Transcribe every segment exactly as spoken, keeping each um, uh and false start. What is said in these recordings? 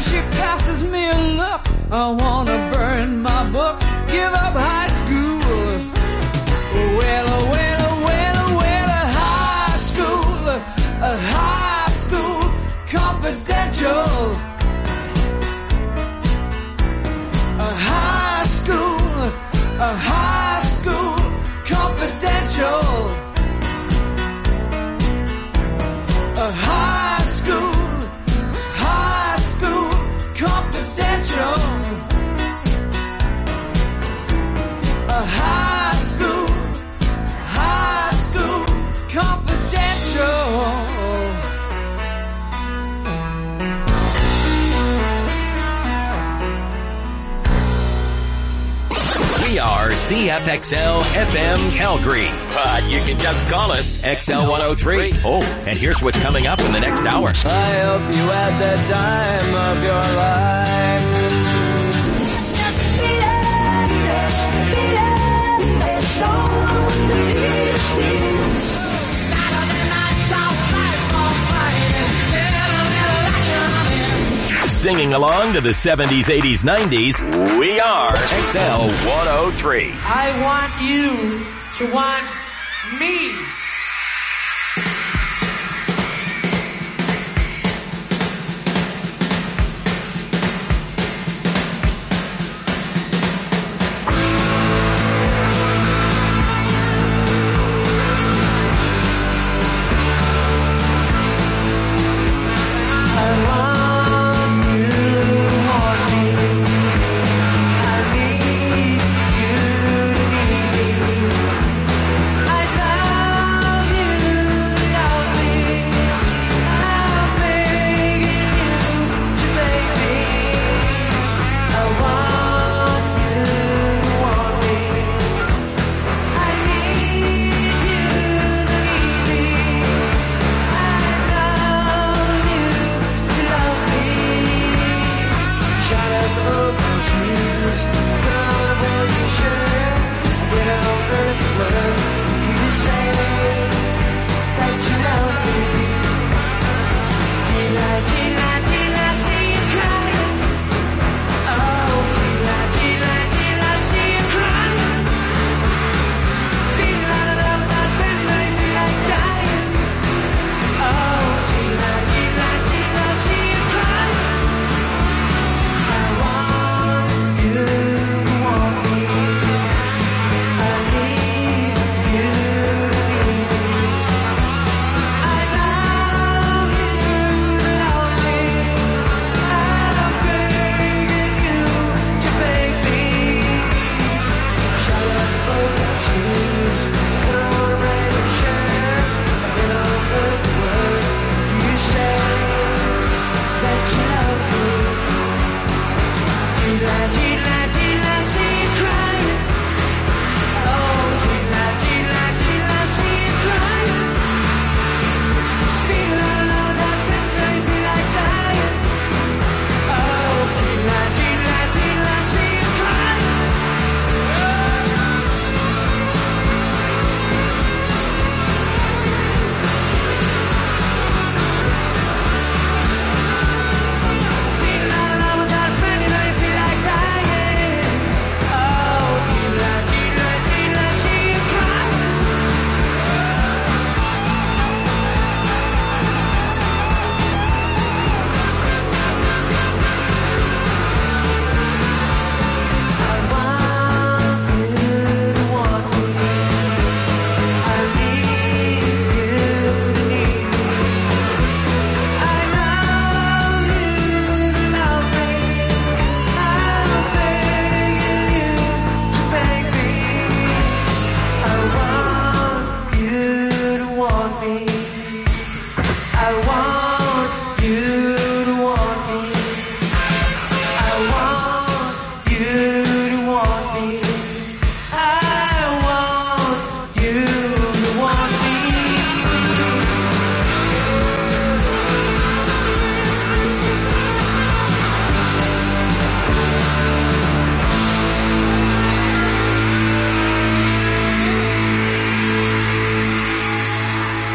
she passes me a look, I wanna burn my books, give up high school. Well, well, well, well, a high school, a high school confidential. A high school, a high school confidential. A high school, high school confidential. A high school, high school confidential. We are C F X L F M Calgary, but you can just call us X L one oh three. Oh, and here's what's coming up in the next hour. I hope you had the time of your life. Singing along to the seventies, eighties, nineties, we are X L one oh three. I want you to want me.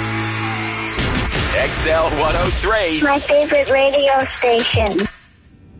X L one oh three. My favorite radio station.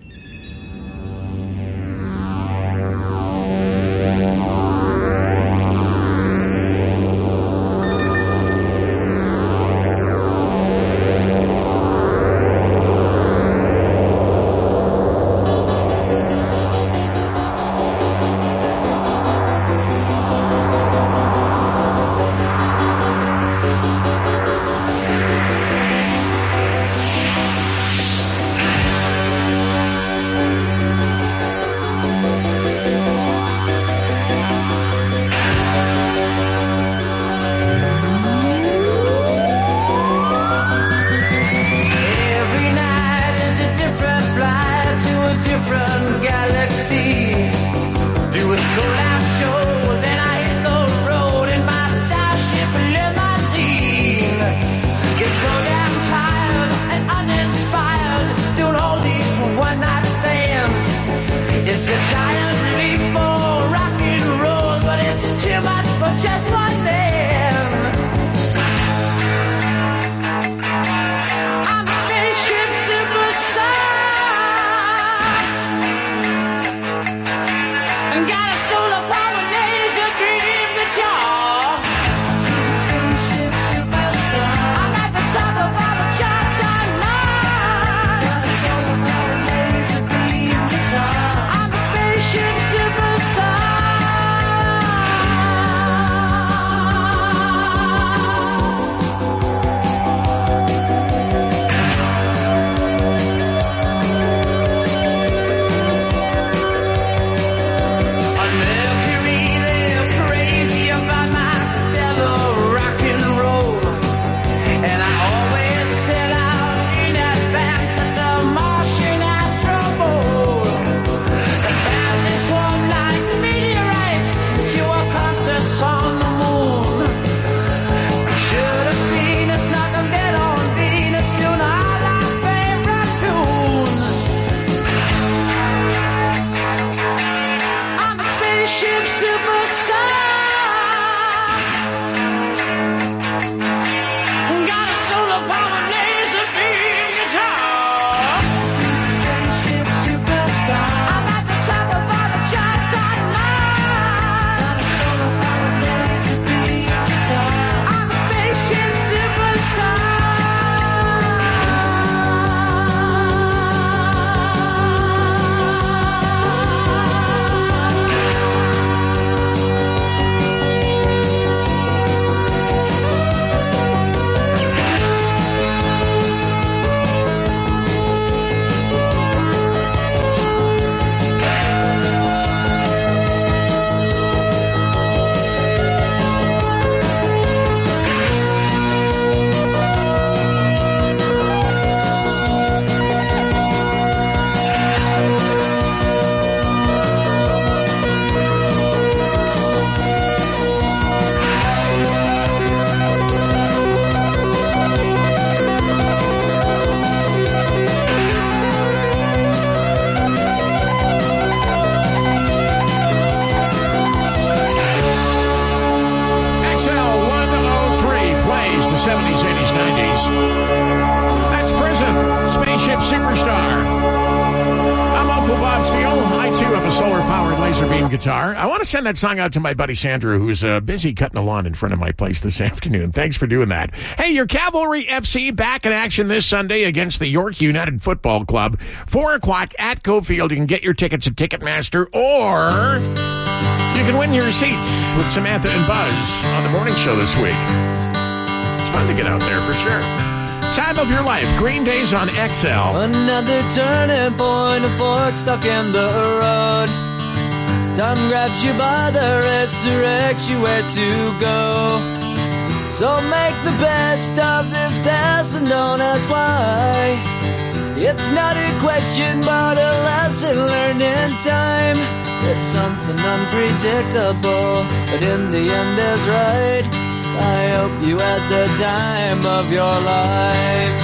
solar-powered laser beam guitar. I want to send that song out to my buddy Sandra, who's uh, busy cutting the lawn in front of my place this afternoon. Thanks for doing that. Hey, your Cavalry F C back in action this Sunday against the York United Football Club. Four o'clock at Cofield. You can get your tickets at Ticketmaster, or you can win your seats with Samantha and Buzz on the morning show this week. It's fun to get out there for sure. Time of your life. Green Day's on X L. Another turning point, a fork stuck in the road. Time grabs you by the wrist, directs you where to go. So make the best of this test and don't ask why. It's not a question, but a lesson learned in time. It's something unpredictable, but in the end is right. I hope you had the time of your life.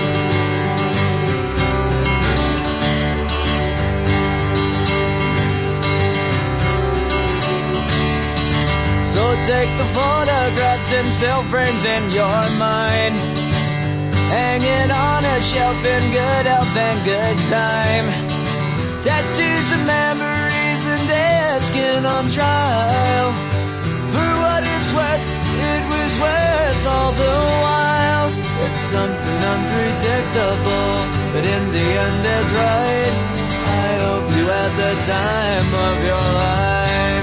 So take the photographs and still frames in your mind. Hang it on a shelf in good health and good time. Tattoos of memories and dead skin on trial. For what it's worth, it was worth all the while. It's something unpredictable, but in the end is right. I hope you had the time of your life.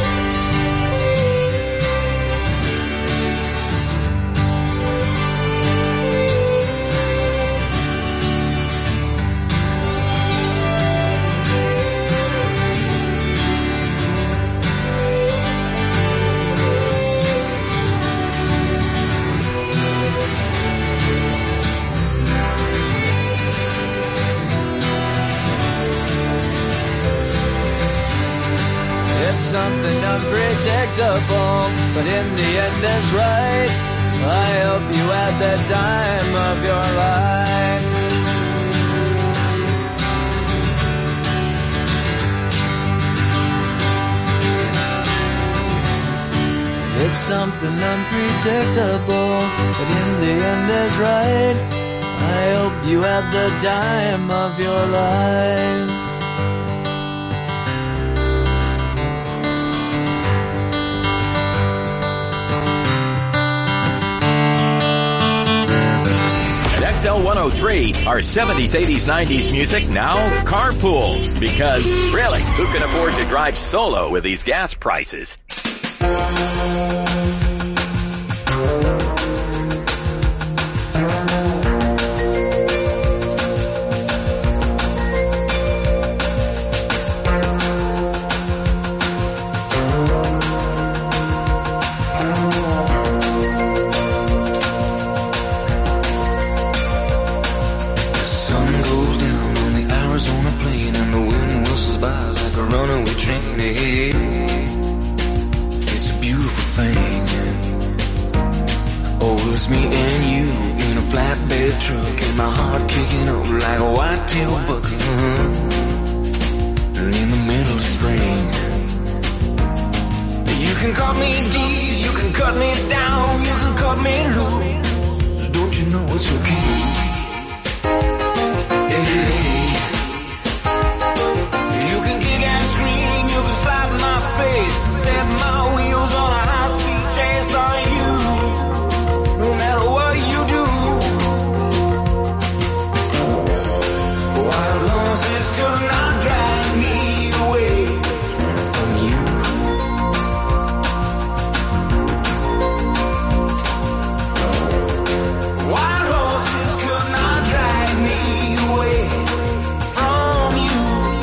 Something unpredictable, but in the end is right. I hope you had the time of your life. It's something unpredictable, but in the end is right. I hope you had the time of your life. X L one oh three, our seventies, eighties, nineties music, now carpools. Because, really, who can afford to drive solo with these gas prices? It's me and you in a flatbed truck, and my heart kicking up like a white-tail buck. And in the middle of spring, you can cut me deep, you can cut me down, you can cut me loose. Don't you know it's okay? Hey. You can kick and scream, you can slap my face, set my wheels on a high-speed chase on you. No matter what you do, wild horses could not drag me away from you. Wild horses could not drag me away from you.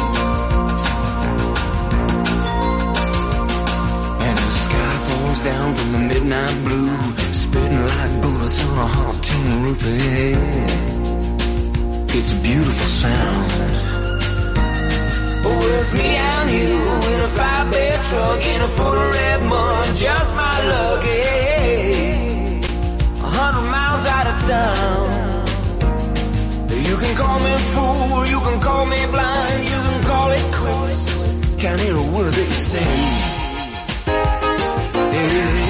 And the sky falls down from the midnight blue, spitting like bullets on a hot tin roof. It's a beautiful sound. Oh, it's me and you in a five-bed truck in a full of red mud, just my luck. A hundred miles out of town. You can call me fool, you can call me blind, you can call it quits. Can't hear a word that you say. Hey.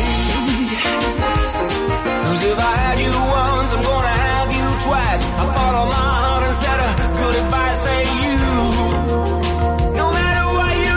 If I had you once, I'm gonna have you twice. I follow my heart instead of good advice. Say you, no matter what you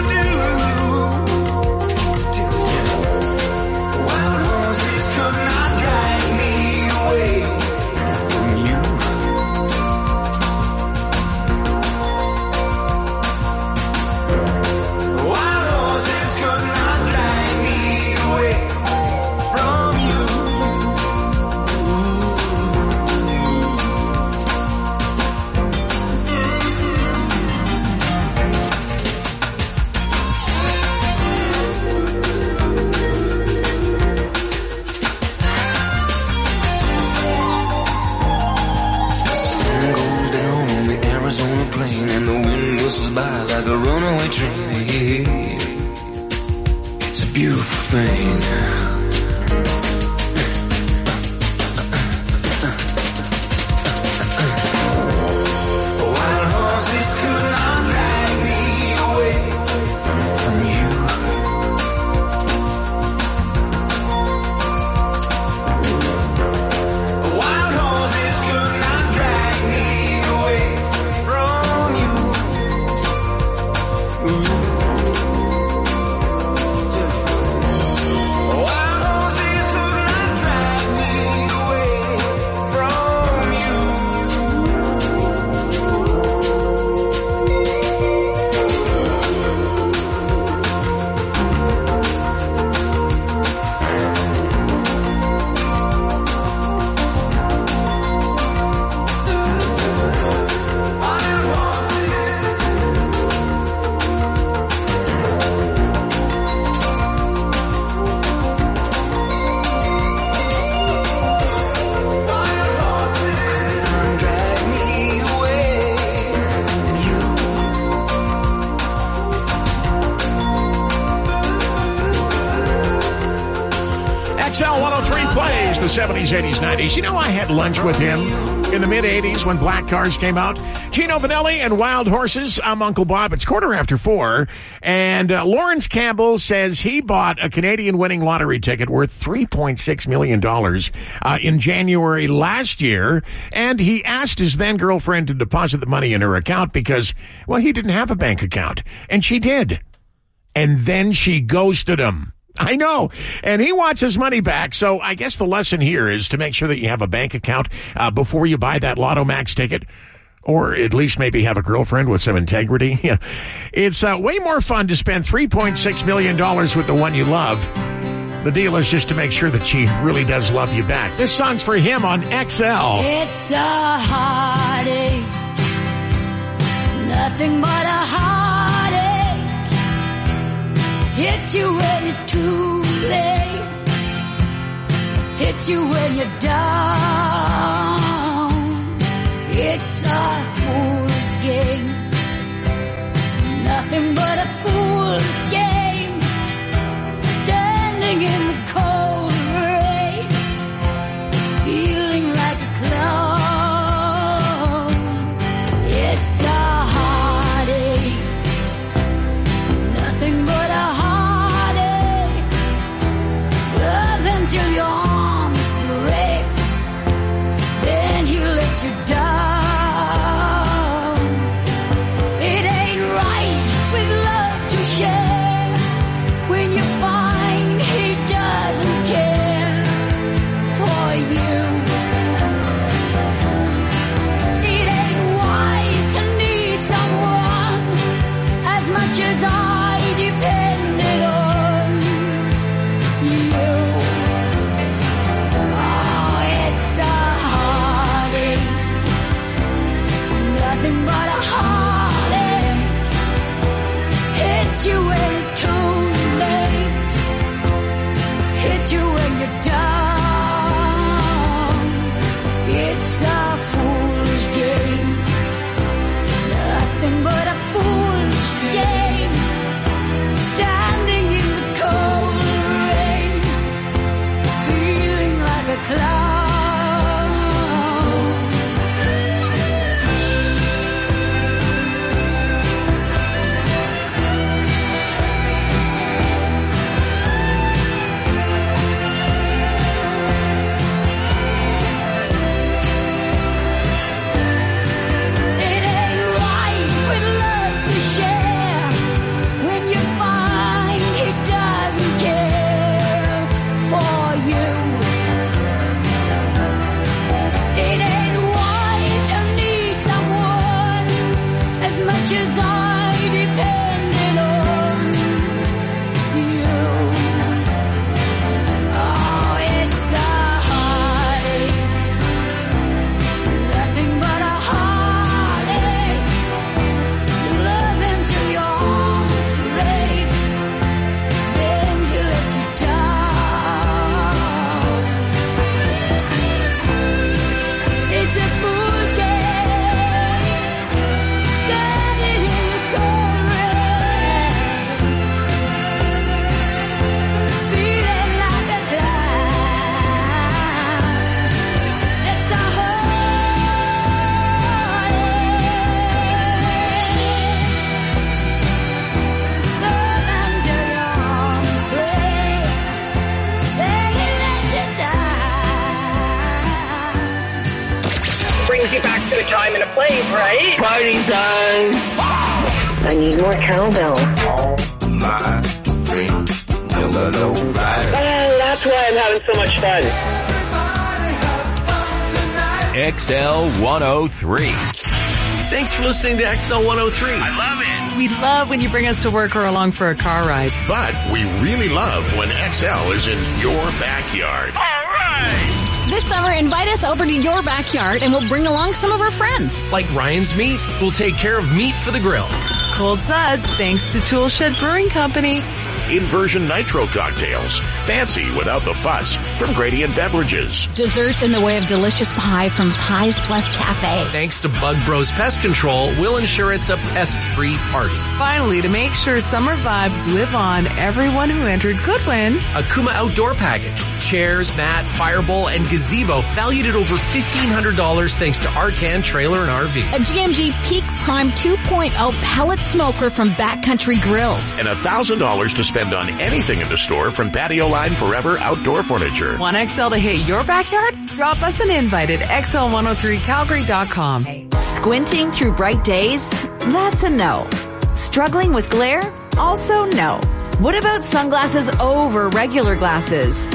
dream, yeah. It's a beautiful thing. The seventies, eighties, nineties. You know, I had lunch with him in the mid-eighties when Black Cars came out. Gino Vanelli and Wild Horses. I'm Uncle Bob. It's quarter after four. And uh, Lawrence Campbell says he bought a Canadian winning lottery ticket worth three point six million dollars uh, in January last year. And he asked his then-girlfriend to deposit the money in her account because, well, he didn't have a bank account. And she did. And then she ghosted him. I know. And he wants his money back. So I guess the lesson here is to make sure that you have a bank account uh, before you buy that Lotto Max ticket. Or at least maybe have a girlfriend with some integrity. It's uh, way more fun to spend three point six million dollars with the one you love. The deal is just to make sure that she really does love you back. This song's for him on X L. It's a heartache. Nothing but a heartache. Hits you when it's too late. Hits you when you're down. It's a fool's game. Nothing but a fool's game. Standing in the cold rain. Feeling like a clown. It's a heartache. Nothing but a heartache. Love until your arms break. brings you back to a time and a place, right? Party time. I need more cowbell. All my dreams will low rider. Oh, that's why I'm having so much fun. X L one oh three. Thanks for listening to X L one oh three. I love it. We love when you bring us to work or along for a car ride. But we really love when X L is in your backyard. All right. This summer, invite us over to your backyard and we'll bring along some of our friends. Like Ryan's Meat, we'll take care of meat for the grill. Cold Suds, thanks to Toolshed Brewing Company. Inversion Nitro cocktails. Fancy without the fuss from Gradient Beverages. Desserts in the way of delicious pie from Pies Plus Cafe. Thanks to Bug Bros Pest Control, we'll ensure it's a pest-free party. Finally, to make sure summer vibes live on, everyone who entered could win a Kuma Outdoor Package. Chairs, mat, firebowl, and gazebo valued at over fifteen hundred dollars thanks to Arcan Trailer and R V. A G M G Peak Prime two point oh pellet smoker from Backcountry Grills. And one thousand dollars to spend on anything in the store from Patio Line Forever Outdoor Furniture. Want X L to hit your backyard? Drop us an invite at X L one oh three Calgary dot com. Squinting through bright days? That's a no. Struggling with glare? Also no. What about sunglasses over regular glasses?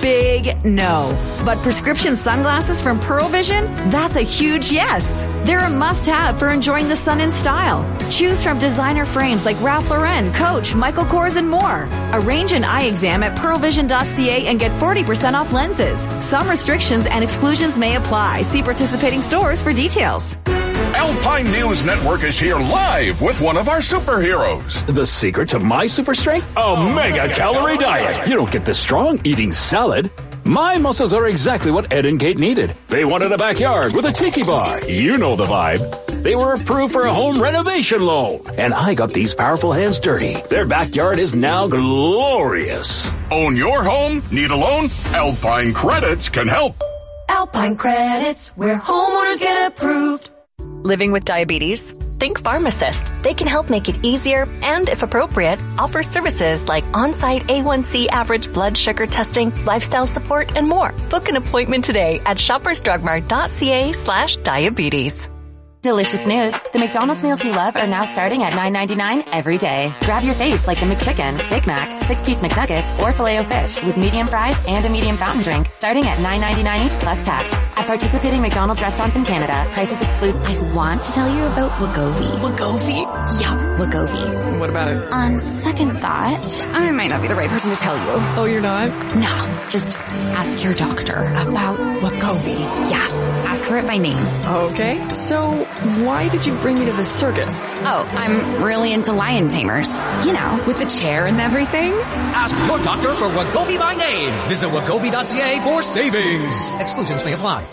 Big no. But prescription sunglasses from Pearl Vision? That's a huge yes. They're a must-have for enjoying the sun in style. Choose from designer frames like Ralph Lauren, Coach, Michael Kors, and more. Arrange an eye exam at pearl vision dot c a and get forty percent off lenses. Some restrictions and exclusions may apply. See participating stores for details. Alpine News Network is here live with one of our superheroes. The secret to my super strength? A oh, mega, mega calorie, calorie diet. diet. You don't get this strong eating salad. My muscles are exactly what Ed and Kate needed. They wanted a backyard with a tiki bar. You know the vibe. They were approved for a home renovation loan. And I got these powerful hands dirty. Their backyard is now glorious. Own your home? Need a loan? Alpine Credits can help. Alpine Credits, where homeowners get approved. Living with diabetes? Think Pharmacist. They can help make it easier and, if appropriate, offer services like on-site A one C average blood sugar testing, lifestyle support, and more. Book an appointment today at shoppers drug mart dot c a slash diabetes. Delicious news. The McDonald's meals you love are now starting at nine ninety-nine every day. Grab your faves like the McChicken, Big Mac, six-piece McNuggets, or Filet-O-Fish with medium fries and a medium fountain drink starting at nine ninety-nine each plus tax. At participating McDonald's restaurants in Canada, prices exclude. I want to tell you about Wegovy. Wegovy? Yeah, Wegovy. What about it? On second thought, I might not be the right person to tell you. Oh, you're not? No, just ask your doctor about Wegovy. Yeah, ask her it by name. Okay, so why did you bring me to the circus? Oh, I'm really into lion tamers. You know, with the chair and everything. Ask your doctor for Wegovy by name. Visit wegovy dot c a for savings. Exclusions may apply.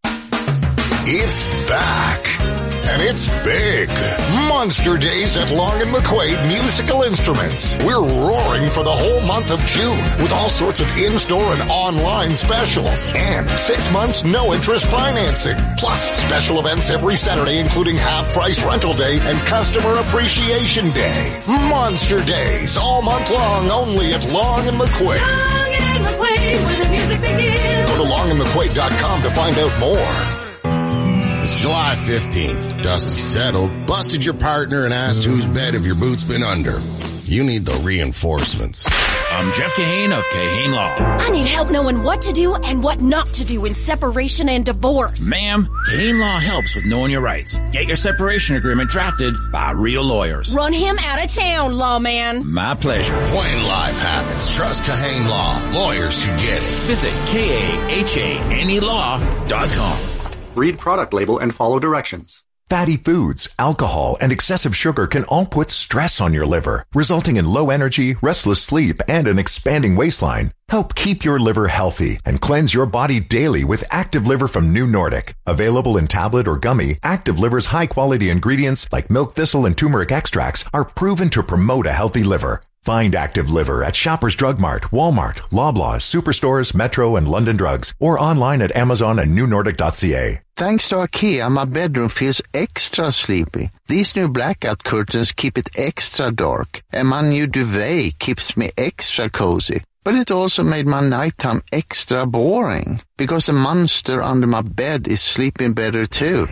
It's back. And it's big. Monster Days at Long and McQuaid Musical Instruments. We're roaring for the whole month of June with all sorts of in-store and online specials. And six months no-interest financing. Plus special events every Saturday, including half-price rental day and customer appreciation day. Monster Days all month long only at Long and McQuaid. Long and McQuaid, where the music begins. Go to long and mcquaid dot com to find out more. It's July fifteenth. Dusty settled, busted your partner, and asked whose bed have your boots been under. You need the reinforcements. I'm Jeff Kahane of Kahane Law. I need help knowing what to do and what not to do in separation and divorce. Ma'am, Kahane Law helps with knowing your rights. Get your separation agreement drafted by real lawyers. Run him out of town, lawman. My pleasure. When life happens, trust Kahane Law. Lawyers who get it. Visit K A H A N E law dot com. Read product label and follow directions. Fatty foods, alcohol, and excessive sugar can all put stress on your liver, resulting in low energy, restless sleep, and an expanding waistline. Help keep your liver healthy and cleanse your body daily with Active Liver from New Nordic. Available in tablet or gummy, Active Liver's high-quality ingredients like milk thistle and turmeric extracts are proven to promote a healthy liver. Find Active Liver at Shoppers Drug Mart, Walmart, Loblaws, Superstores, Metro, and London Drugs, or online at Amazon and new nordic dot c a. Thanks to IKEA, my bedroom feels extra sleepy. These new blackout curtains keep it extra dark, and my new duvet keeps me extra cozy. But it also made my nighttime extra boring because the monster under my bed is sleeping better too.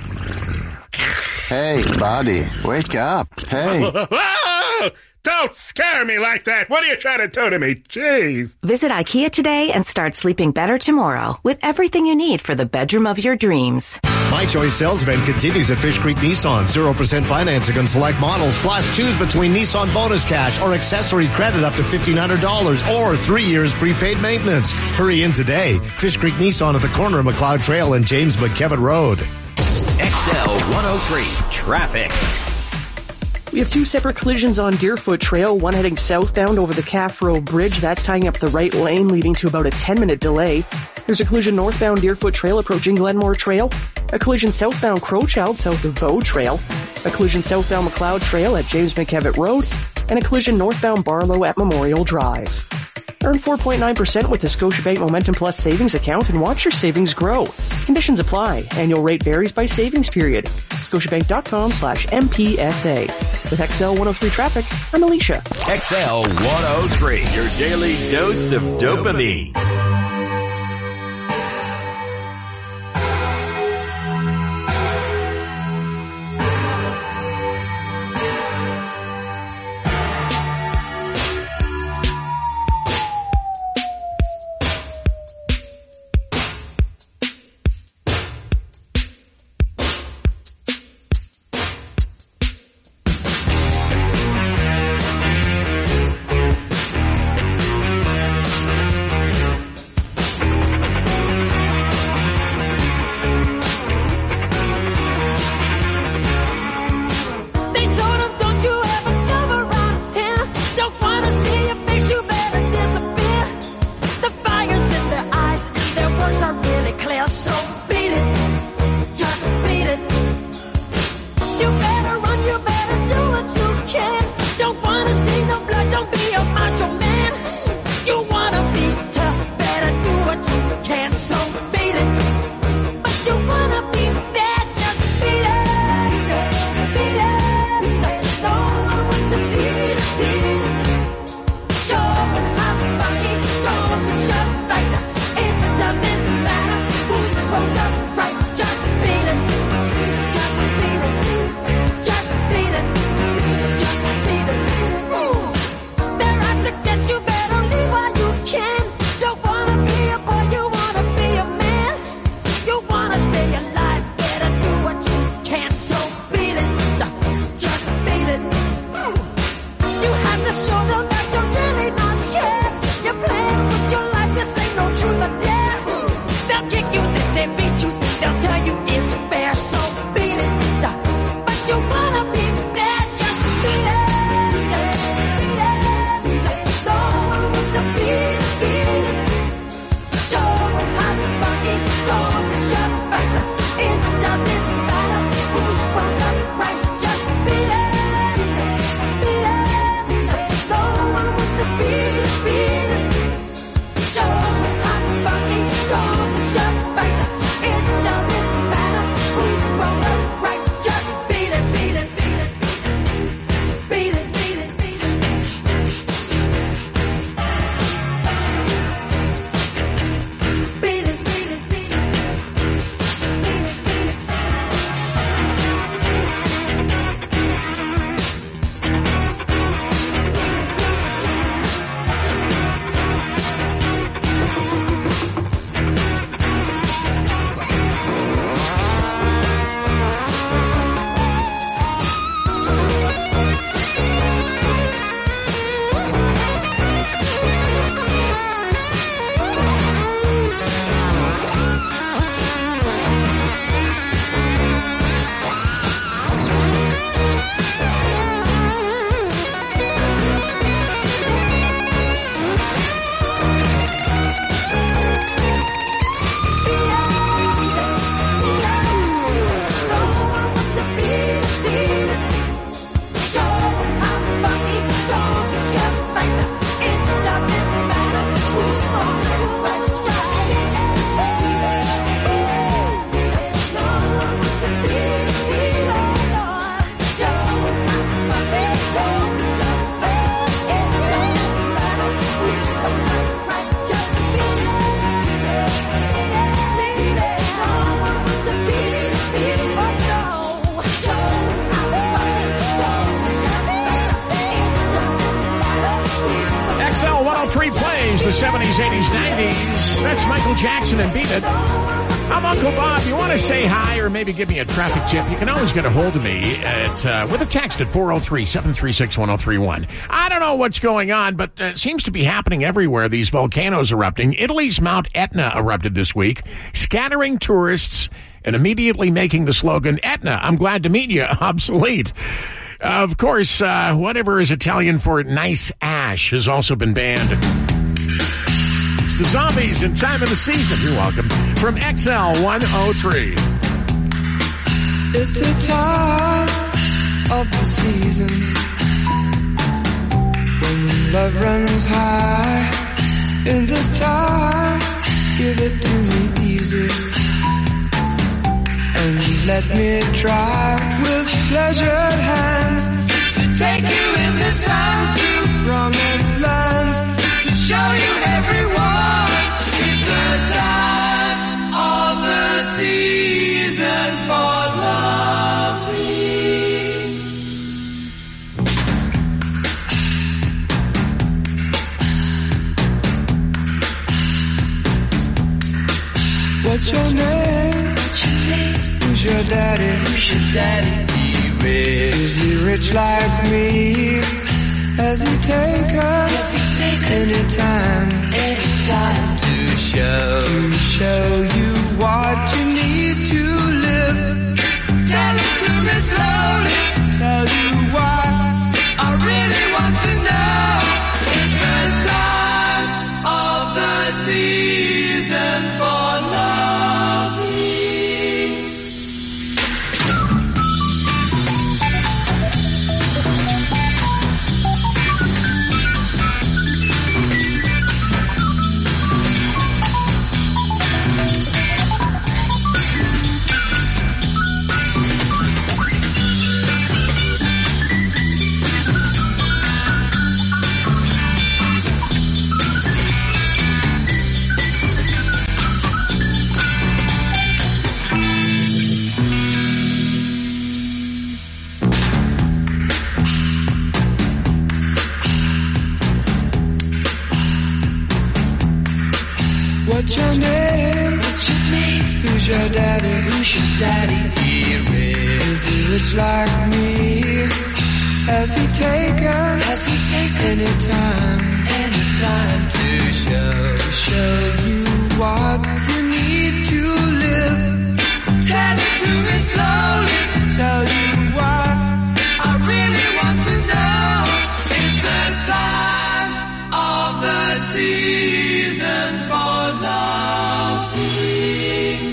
Hey, buddy, wake up. Hey. Don't scare me like that. What are you trying to do to me? Jeez. Visit IKEA today and start sleeping better tomorrow with everything you need for the bedroom of your dreams. My Choice sales event continues at Fish Creek Nissan. zero percent financing on select models. Plus, choose between Nissan bonus cash or accessory credit up to fifteen hundred dollars or three years prepaid maintenance. Hurry in today. Fish Creek Nissan at the corner of McLeod Trail and James McKevitt Road. X L one oh three Traffic. We have two separate collisions on Deerfoot Trail, one heading southbound over the Calf Row Bridge. That's tying up the right lane, leading to about a ten-minute delay. There's a collision northbound Deerfoot Trail approaching Glenmore Trail, a collision southbound Crowchild south of Bow Trail, a collision southbound McLeod Trail at James McKevitt Road, and a collision northbound Barlow at Memorial Drive. Earn four point nine percent with the Scotiabank Momentum Plus savings account and watch your savings grow. Conditions apply. Annual rate varies by savings period. Scotiabank.com slash MPSA. With X L one oh three Traffic, I'm Alicia. X L one oh three, your daily dose of dopamine. They'll kick you, then they beat you. They'll three plays the seventies, eighties, nineties. That's Michael Jackson and Beat It. I'm Uncle Bob. You want to say hi or maybe give me a traffic tip, you can always get a hold of me at uh, with a text at four oh three, seven three six, one oh three one. I don't know what's going on, but it uh, seems to be happening everywhere, these volcanoes erupting. Italy's Mount Etna erupted this week, scattering tourists and immediately making the slogan, Etna, I'm glad to meet you, obsolete. Of course, uh, whatever is Italian for nice ash has also been banned. It's the Zombies in Time of the Season. You're welcome. From X L one oh three. It's the time of the season when love runs high. In this time, give it to me easy and let me try with pleasured hands to take you in the sun to promised lands, to show you everyone. It's the time of the season for loving. What's your name? What's your name? Who's your daddy? Who's your daddy? He rich. Is he rich like me? Has he taken, Has he taken anytime, anytime to show, to show you what you need to live? Tell it to me slowly. Tell you why I really want to know. It's the time of the season for loving. What's your name? What's your name? Who's your daddy? Who's your daddy? He rich. Is he rich like me? Has he taken? Has he taken anytime? Anytime to show, to show you what you need to live. Tell it to me slowly. Tell you why I really want to know. It's the time of the season for loving.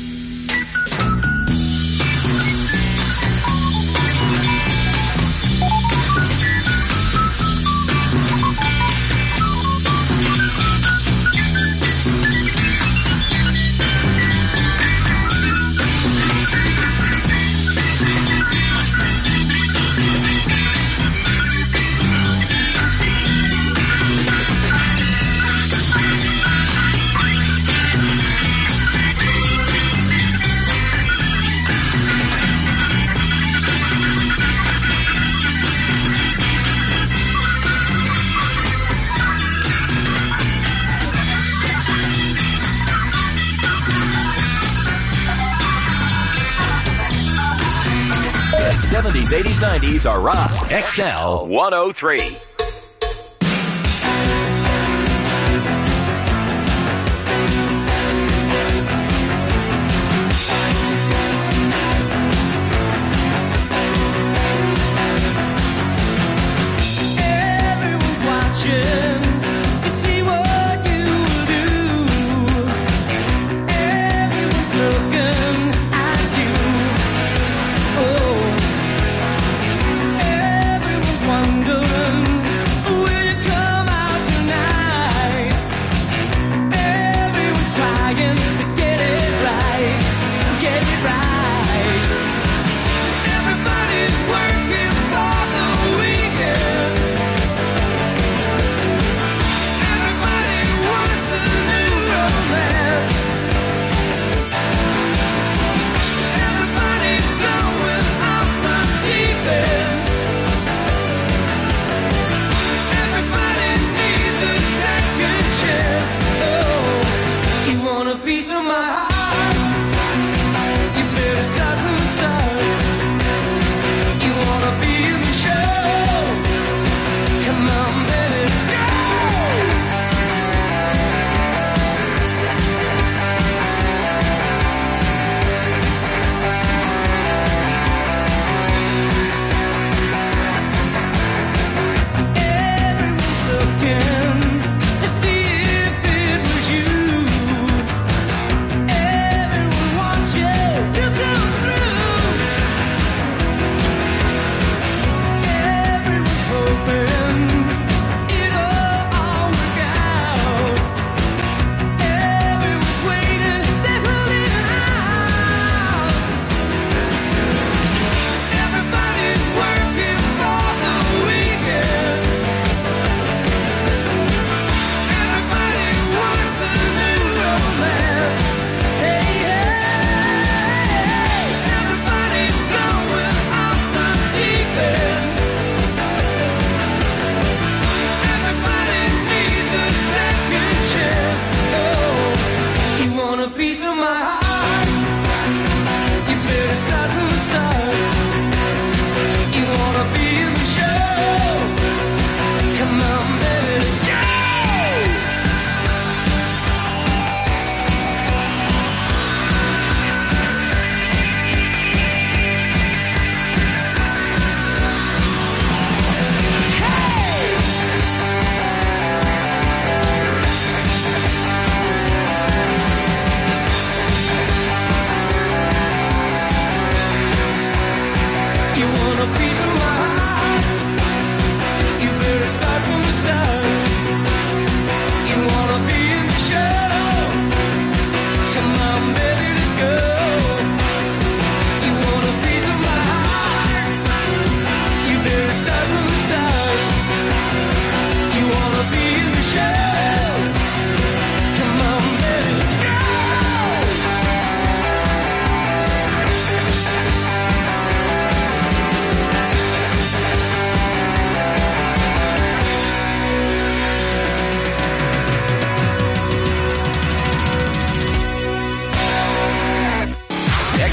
seventies, eighties, nineties are rock. X L one oh three. Everyone's watching to see what you do. Everyone's looking at you. Oh. Wondering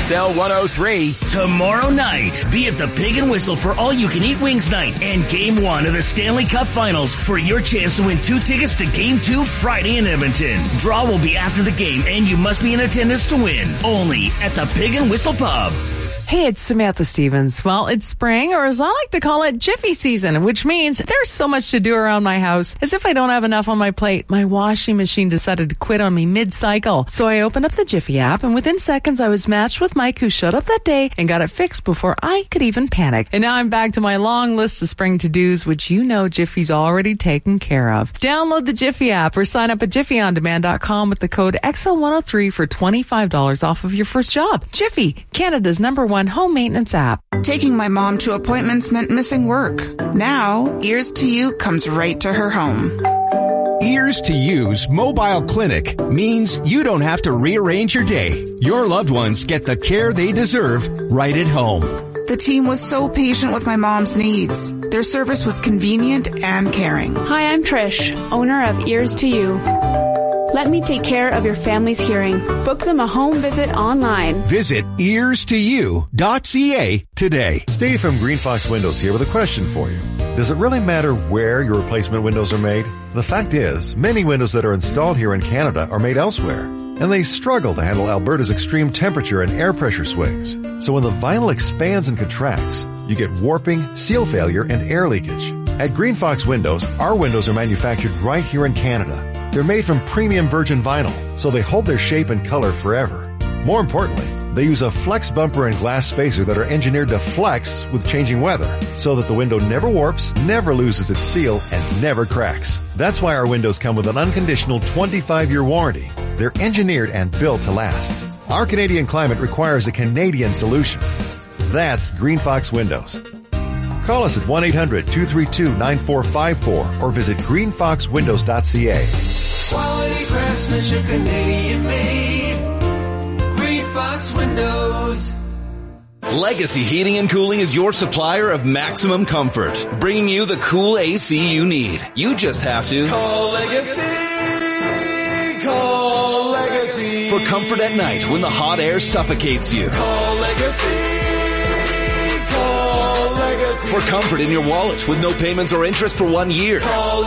X L one oh three. Tomorrow night, be at the Pig and Whistle for all-you-can-eat wings night and Game one of the Stanley Cup Finals for your chance to win two tickets to Game two Friday in Edmonton. Draw will be after the game, and you must be in attendance to win. Only at the Pig and Whistle Pub. Hey, it's Samantha Stevens. Well, it's spring, or as I like to call it, Jiffy season, which means there's so much to do around my house. As if I don't have enough on my plate, my washing machine decided to quit on me mid-cycle. So I opened up the Jiffy app, and within seconds I was matched with Mike, who showed up that day and got it fixed before I could even panic. And now I'm back to my long list of spring to-dos, which you know Jiffy's already taken care of. Download the Jiffy app or sign up at jiffy on demand dot com with the code X L one oh three for twenty-five dollars off of your first job. Jiffy, Canada's number one home maintenance app. Taking my mom to appointments meant missing work. Now, Ears to You comes right to her home. Ears to You's mobile clinic means you don't have to rearrange your day. Your loved ones get the care they deserve right at home. The team was so patient with my mom's needs. Their service was convenient and caring. Hi, I'm Trish, owner of Ears to You. Let me take care of your family's hearing. Book them a home visit online. Visit ears to you dot c a today. Steve from Green Fox Windows here with a question for you. Does it really matter where your replacement windows are made? The fact is, many windows that are installed here in Canada are made elsewhere, and they struggle to handle Alberta's extreme temperature and air pressure swings. So when the vinyl expands and contracts, you get warping, seal failure, and air leakage. At Green Fox Windows, our windows are manufactured right here in Canada. They're made from premium virgin vinyl, so they hold their shape and color forever. More importantly, they use a flex bumper and glass spacer that are engineered to flex with changing weather, so that the window never warps, never loses its seal, and never cracks. That's why our windows come with an unconditional twenty-five year warranty. They're engineered and built to last. Our Canadian climate requires a Canadian solution. That's Green Fox Windows. Call us at one eight hundred two three two nine four five four or visit green fox windows dot c a. Quality craftsmanship, Canadian made. Green Fox Windows. Legacy Heating and Cooling is your supplier of maximum comfort, bringing you the cool A C you need. You just have to call Legacy. Call Legacy. For comfort at night when the hot air suffocates you. Call Legacy. Call Legacy. For comfort in your wallet with no payments or interest for one year. Call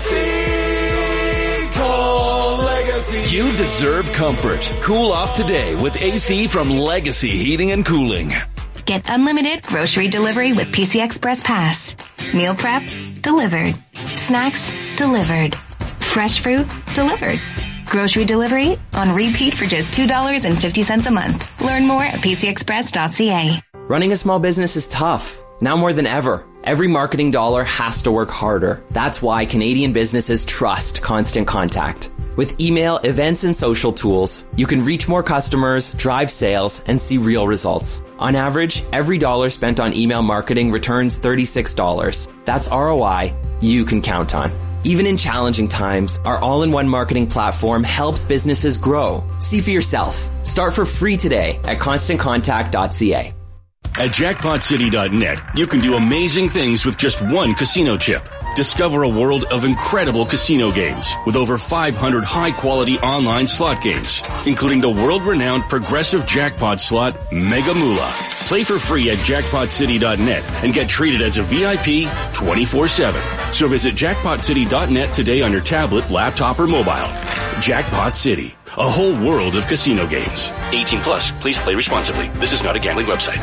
Legacy. Call Legacy. You deserve comfort. Cool off today with A C from Legacy Heating and Cooling. Get unlimited grocery delivery with P C Express Pass. Meal prep, delivered. Snacks, delivered. Fresh fruit, delivered. Grocery delivery on repeat for just two dollars and fifty cents a month. Learn more at p c express dot c a. Running a small business is tough. Now more than ever. Every marketing dollar has to work harder. That's why Canadian businesses trust Constant Contact. With email, events, and social tools, you can reach more customers, drive sales, and see real results. On average, every dollar spent on email marketing returns thirty-six dollars. That's R O I you can count on. Even in challenging times, our all-in-one marketing platform helps businesses grow. See for yourself. Start for free today at constant contact dot c a. At jackpot city dot net, you can do amazing things with just one casino chip. Discover a world of incredible casino games with over five hundred high-quality online slot games, including the world-renowned progressive jackpot slot Mega Moolah. Play for free at jackpot city dot net and get treated as a V I P twenty-four seven. So visit jackpot city dot net today on your tablet, laptop, or mobile. Jackpot City, a whole world of casino games. eighteen plus, please play responsibly. This is not a gambling website.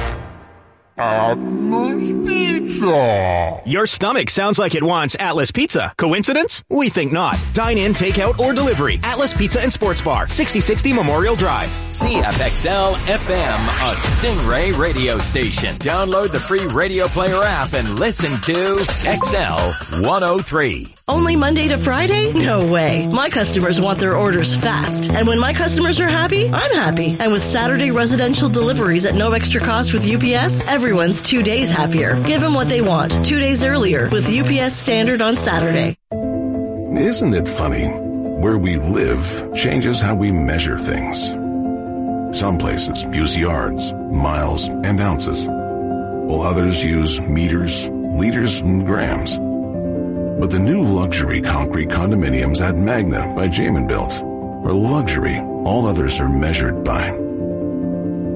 Atlas Pizza. Your stomach sounds like it wants Atlas Pizza. Coincidence? We think not. Dine in, takeout, or delivery. Atlas Pizza and Sports Bar, sixty sixty Memorial Drive. C F X L F M, a Stingray radio station. Download the free Radio Player app and listen to X L one oh three. Only Monday to Friday? No way. My customers want their orders fast. And when my customers are happy, I'm happy. And with Saturday residential deliveries at no extra cost with U P S, everyone's two days happier. Give them what they want. Two days earlier with U P S Standard on Saturday. Isn't it funny? Where we live changes how we measure things. Some places use yards, miles, and ounces, while others use meters, liters, and grams. But the new luxury concrete condominiums at Magna by Jamin Built are luxury all others are measured by.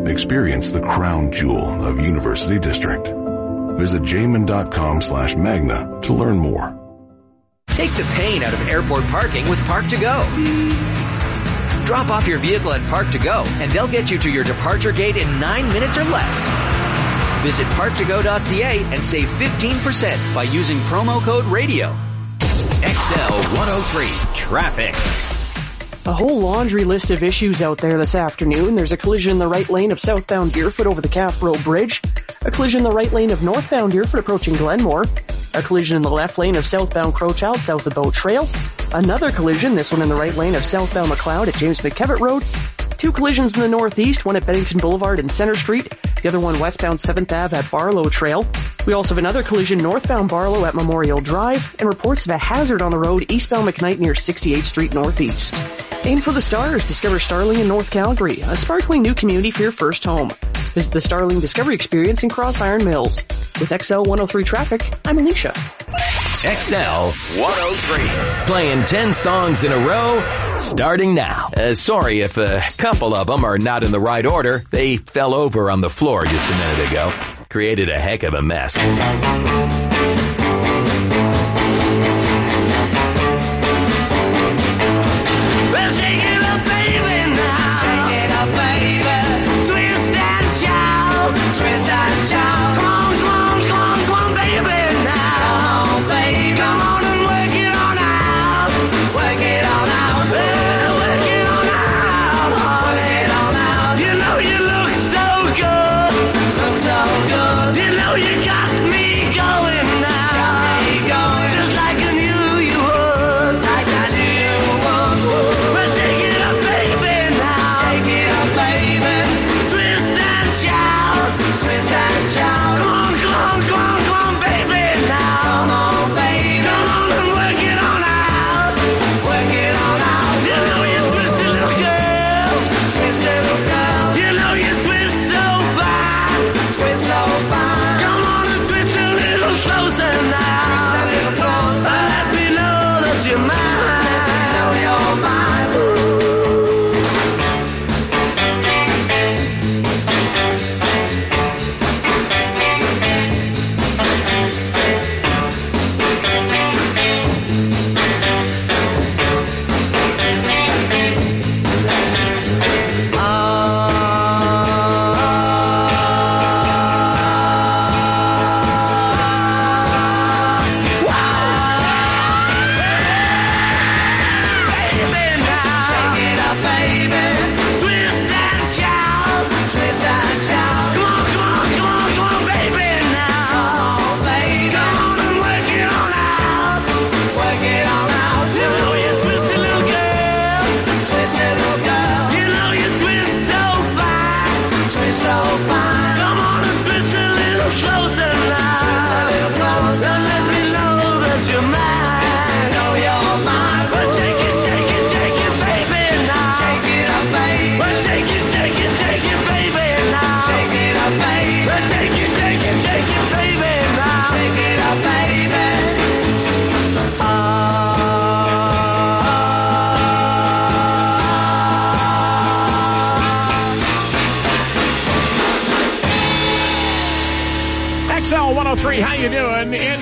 Experience the crown jewel of University District. Visit jamin.com slash magna to learn more. Take the pain out of airport parking with Park to Go. Drop off your vehicle at Park to Go, and they'll get you to your departure gate in nine minutes or less. Visit park to go dot c a and save fifteen percent by using promo code RADIO. X L one oh three Traffic. A whole laundry list of issues out there this afternoon. There's a collision in the right lane of southbound Deerfoot over the Calf Road Bridge. A collision in the right lane of northbound Deerfoot approaching Glenmore. A collision in the left lane of southbound Crowchild south of Boat Trail. Another collision, this one in the right lane of southbound McLeod at James McKevitt Road. Two collisions in the northeast, one at Bennington Boulevard and Center Street. The other one westbound seventh Avenue at Barlow Trail. We also have another collision northbound Barlow at Memorial Drive, and reports of a hazard on the road eastbound McKnight near sixty-eighth Street Northeast. Aim for the stars. Discover Starling in North Calgary, a sparkling new community for your first home. Visit the Starling Discovery Experience in Cross Iron Mills. With X L one oh three Traffic, I'm Alicia. X L one oh three. Playing ten songs in a row, starting now. Uh, sorry if a couple of them are not in the right order. They fell over on the floor just a minute ago. Created a heck of a mess. How you doing? It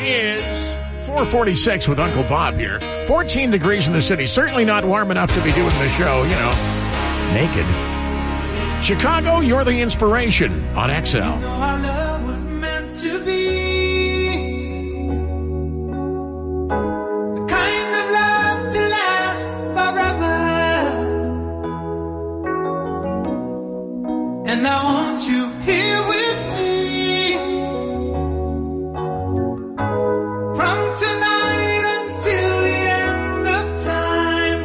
is four forty-six with Uncle Bob here. fourteen degrees in the city. Certainly not warm enough to be doing the show, you know, naked. Chicago, you're the inspiration on X L. You know our love was meant to be the kind of love to last forever. And I want you here with me. From tonight until the end of time,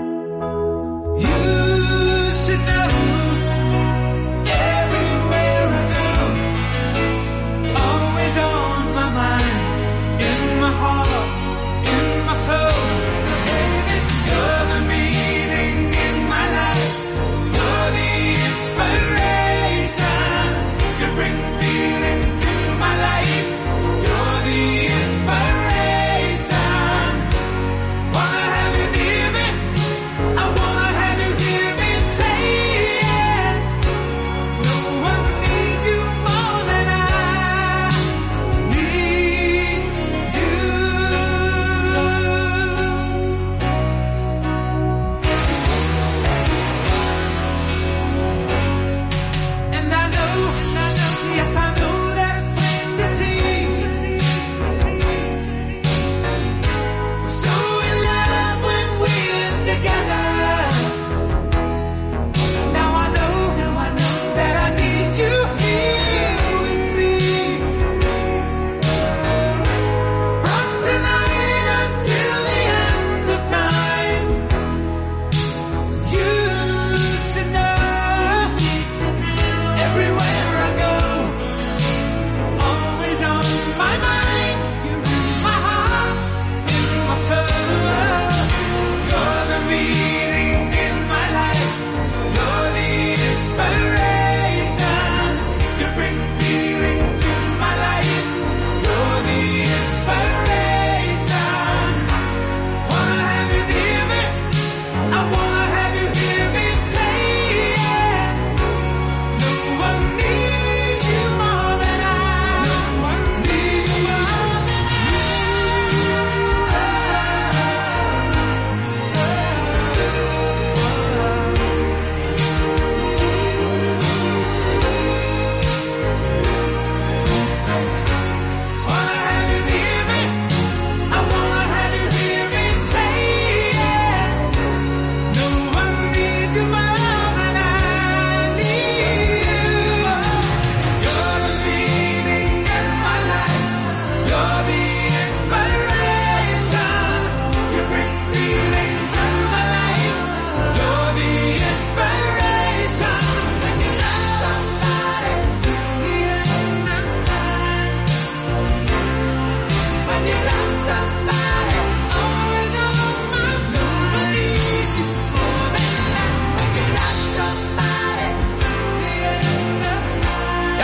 you should know everywhere I go, always on my mind, in my heart, in my soul. Baby, you're the meaning in my life, you're the inspiration. You bring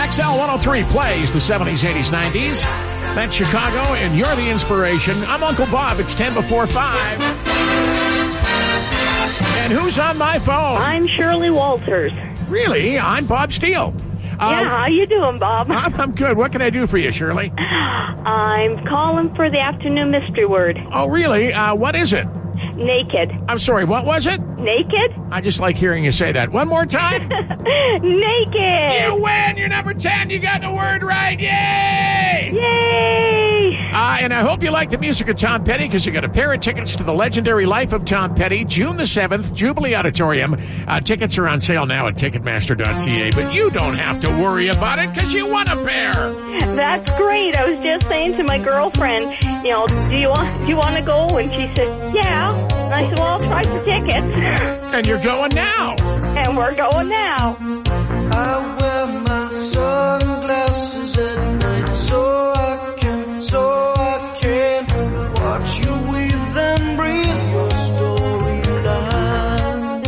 X L one oh three plays the seventies, eighties, nineties. That's Chicago, and you're the inspiration. I'm Uncle Bob. It's ten before five. And who's on my phone? I'm Shirley Walters. Really? I'm Bob Steele. Yeah, Um, how you doing, Bob? I'm, I'm good. What can I do for you, Shirley? I'm calling for the afternoon mystery word. Oh, really? Uh, what is it? Naked. I'm sorry, what was it? Naked? I just like hearing you say that. One more time. Naked. You win. You're number ten. You got the word right. Yay! Yay! Uh, and I hope you like the music of Tom Petty, because you got a pair of tickets to the legendary Life of Tom Petty, June the seventh, Jubilee Auditorium. Uh, tickets are on sale now at Ticketmaster dot c a, but you don't have to worry about it because you won a pair. That's great. I was just saying to my girlfriend, you know, do you want do you want to go? And she said, yeah. And I said, well, I'll try for tickets. And you're going now. And we're going now. I wear my sunglasses at night so I can, so I can watch you weave and breathe your storylines.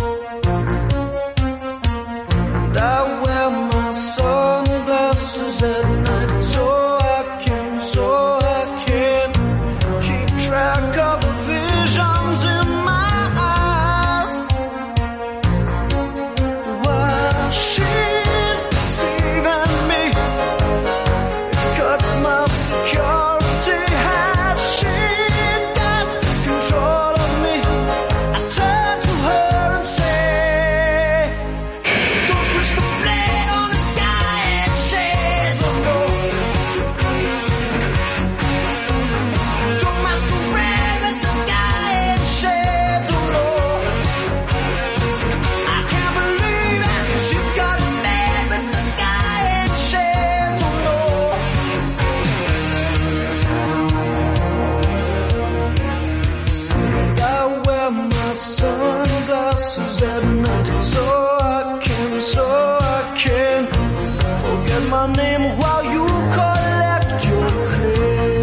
And I wear my sunglasses at night so I can, so I can keep track of the visions in my eyes. While she's deceiving me, it cuts my security. Has she got control of me? I turn to her and say, don't switch the blade on the guy and shades of gold. Don't masquerade with the guy in shades of gold. I can't believe it, she's got a man with the guy in shades of gold. I wear my sunglasses at night so I can, so I can forget my name while you collect your clay.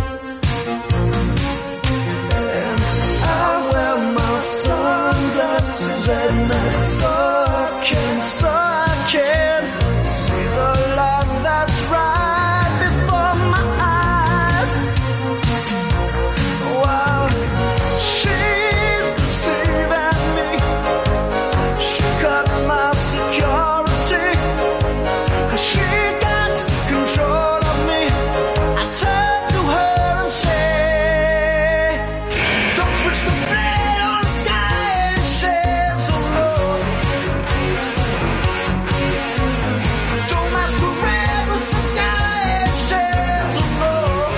And I wear my sunglasses at night so I can, so I can see the light that's right before my eyes. While she's deceiving me, she cuts my security. She got control of me. I turn to her and say, don't switch the blade on the guy in shades of gold. Don't masquerade with the guy in shades of gold.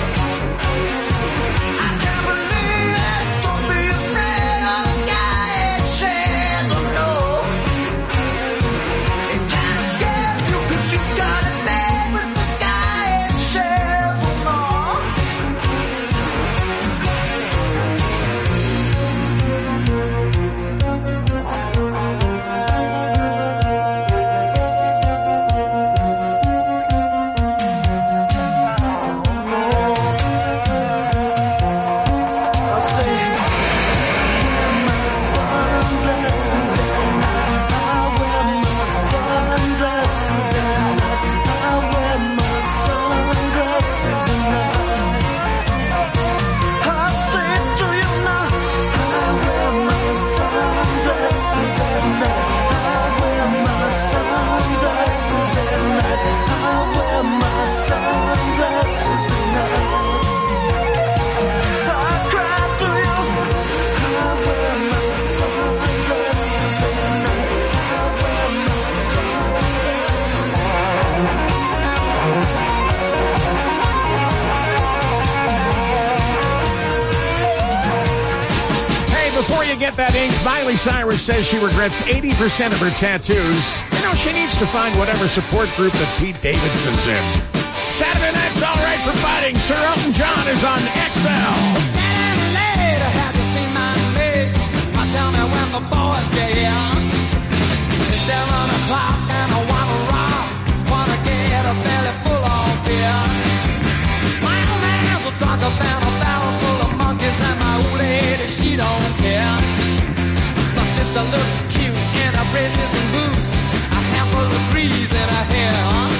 I can't believe it. Don't be afraid of the guy in shades of gold. It can't escape you 'cause you got it made with the guy in shades of gold. I'll say, my sunglasses at night. I wear my sunglasses at night. I wear my sunglasses at night. I say to you now, I wear my sunglasses at night. I wear my sunglasses at night. I wear my sunglasses at night. I cry to you, I wear my sunglasses at night. I wear my Hey, before you get that ink, Miley Cyrus says she regrets eighty percent of her tattoos. You know, she needs to find whatever support group that Pete Davidson's in. Saturday Night's All Right for Fighting. Sir Elton John is on X L. Later, have you seen my face? Now tell me when the boys get here. It's seven o'clock and I wanna rock. Wanna get a belly full of beer. My old man's a drunker than a barrel full of monkeys, and my old lady, she don't care. My sister looks cute in her braces and boots, a handful of grease in her hair.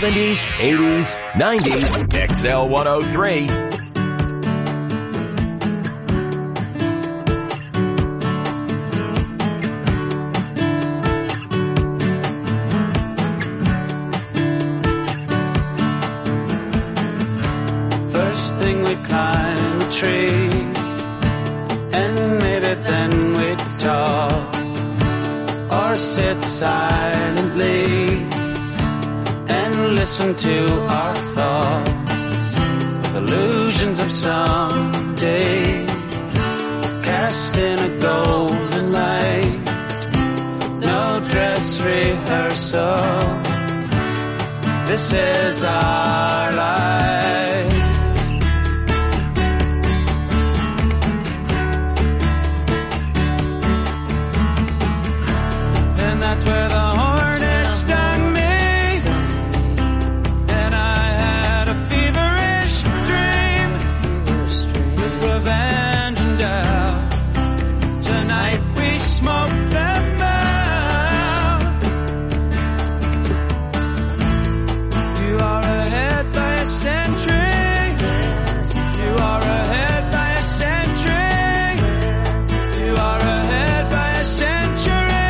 seventies, eighties, nineties, X L one oh three. First thing we climb a tree, and maybe then we'd talk, or sit silently and listen to our thoughts, with illusions of someday cast in a golden light. No dress rehearsal, this is our life. And that's where the hornet stung me, and I had a feverish dream with revenge and doubt. Tonight we smoked them out. You are ahead by a century. You are ahead by a century. You are ahead by a century.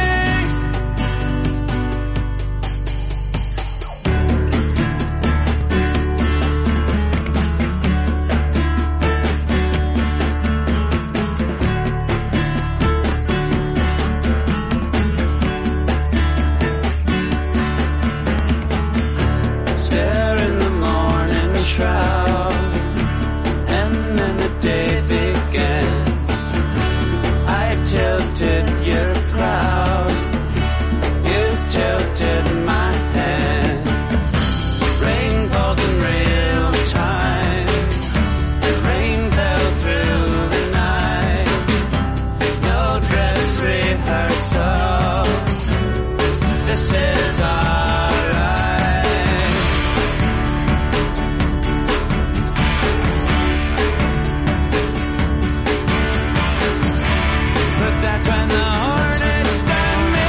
Stare in the morning shroud, and then the day began. I tilted your cloud, you tilted my hand. Rain falls in real time, the rain fell through the night. No dress rehearsal, this is our life. But that's when the hornet stung me,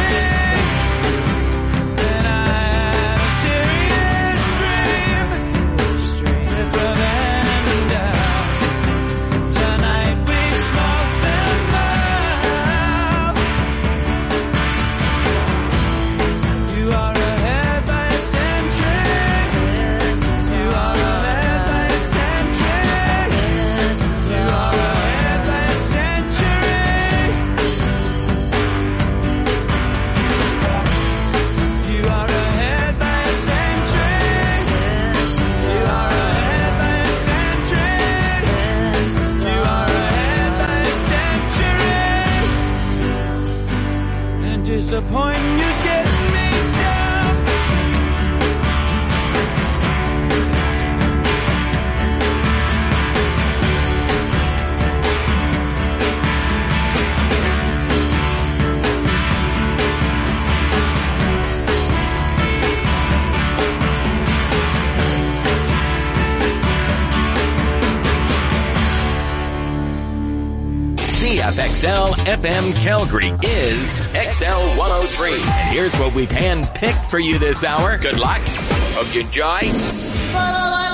and I had a serious dream with revenge and doubt. Tonight we smoke them out. You are ahead by a century. You are ahead by a century. You are ahead by a century. You are ahead by a century. You are ahead by a century. You are ahead by a century. And disappointing you's getting me down. C F X L F M Calgary is X L one oh three. And here's what we've handpicked for you this hour. Good luck. Hope you enjoy.